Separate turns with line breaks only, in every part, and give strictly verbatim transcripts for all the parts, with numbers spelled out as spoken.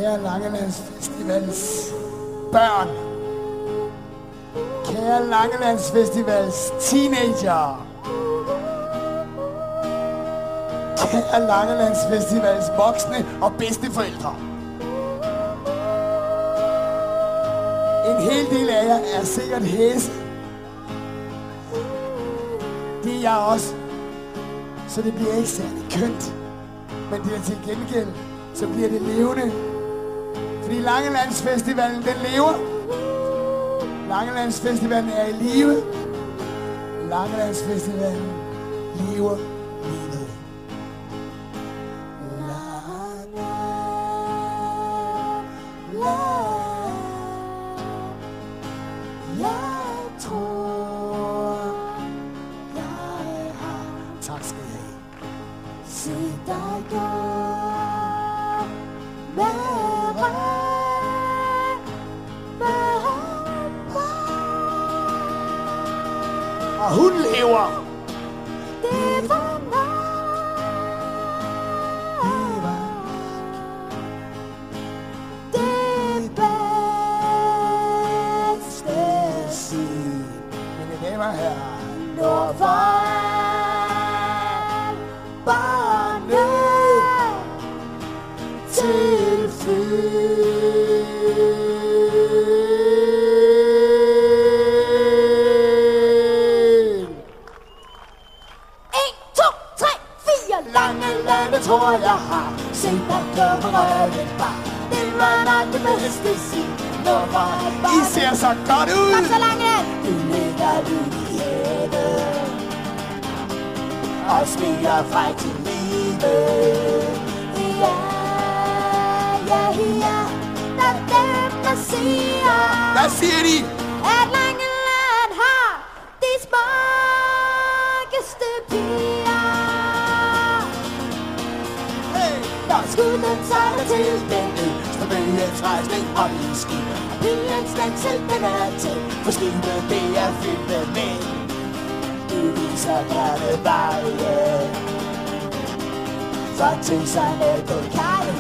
Kære Langelandsfestivals børn. Kære Langelandsfestivals teenager. Kære Langelandsfestivals voksne og bedsteforældre. En hel del af jer er sikkert hæse. Det er jeg også. Så det bliver ikke særlig kønt. Men det er til gengæld, så bliver det levende. Fordi Langelandsfestivalen, den lever. Langelandsfestivalen er i live. Langelandsfestivalen lever livet. Jeg tror, jeg har. Tak skal I have. Se dig gå med mig, med mig. Og hun lever. Det var mig. Det bedste siden. Mine damer og herrer, Nordvej. Til Fyn. En, to, tre, fire. Langeland, tror jeg har set dig gå på røven bar. Det var nok det bedste siden. I ser så godt ud. Kom så Langeland. Du ligger ud i havet og smiler fra til livet. Ja. Ja, ja, der er dem, der siger. Hvad siger de? At Langeland har de smukkeste piger. Hey! Når skuden sejler til den øst, for bøgens rejsning og iski. Pigens længsel, den er til, for skibet det er fyldt med mænd. Du viser gerne vejen, for tøserne på kajen.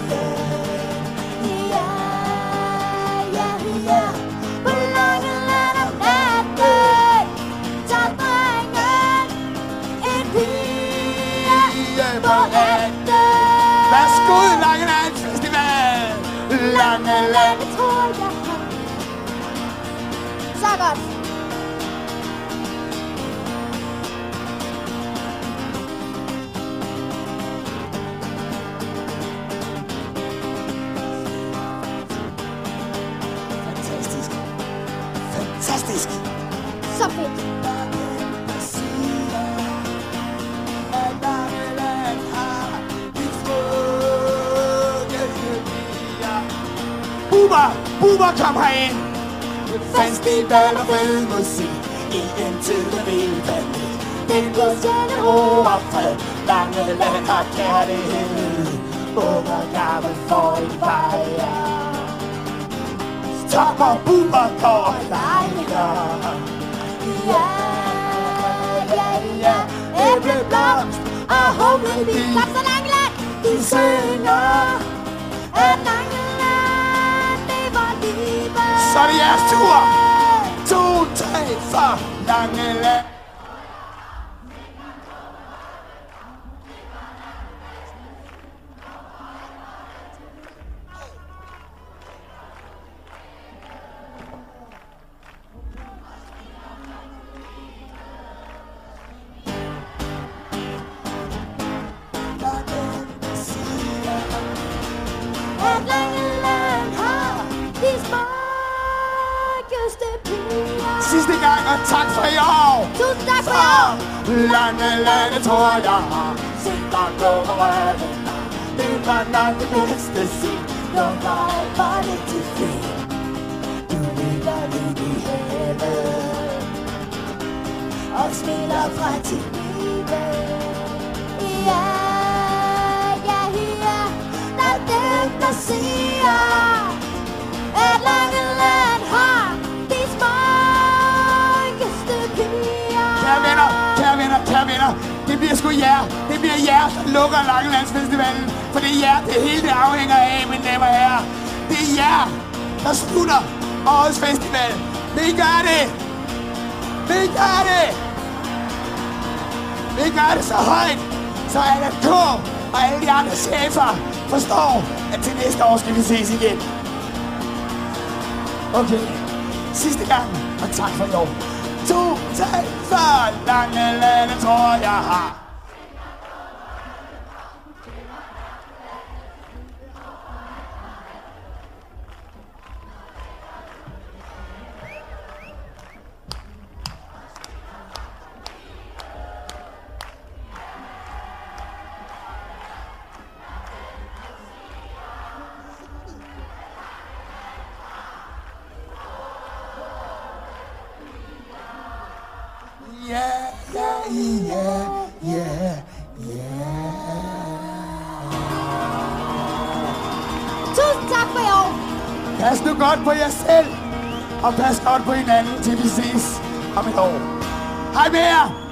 Ja, på Langeland om natten tager drengen en pige på hatten. Værsgo, Langelandsfestival! Langeland, det tror jeg har. Så godt. Fantastisk! Så fedt! Bubba! Bubba, kom herind! Festival og fed musik i en tid med vild panik. Den går sjældent ro og fred. Langeland har kærlighed. Ung og gammel får en fejre. Top og Bubba går og leger. Ja, ja, ja. Æbleblomst og humlebi. Kom så Langeland! De synger at Langeland, det var livet. Så er det jeres tur! To, tre, for Langeland. Sidste gang, og tak for i år. Tusind tak for i år. Langeland, tror jeg har set dig gå på røven. Det var nok det bedste siden. Nu var jeg bare lidt til Fyn. Du ligger lidt i havet og smiler fra til livet. Ja, ja, ja. Der er dem, der siger at Langeland har de smukkeste piger. Kære venner, kære venner, kære venner. Det bliver sgu jer. Det bliver jer, der lukker Langelandsfestivalen. For det er jer, det hele det afhænger af, mine damer og herrer. Det er jer, der slutter årets festival. Vi gør det! Vi gør det! Vi gør det så højt, så Anna K og alle de andre chefer forstår, at til næste år skal vi ses igen. Okay, sidste gang, og tak for i år. To, tre, fyrre, lange lande tror jeg har. Yeah, yeah, yeah, yeah, yeah.
Tusind tak for i år.
Pas nu godt på jer selv, og pas godt på hinanden, til vi ses om et år. Hej med jer!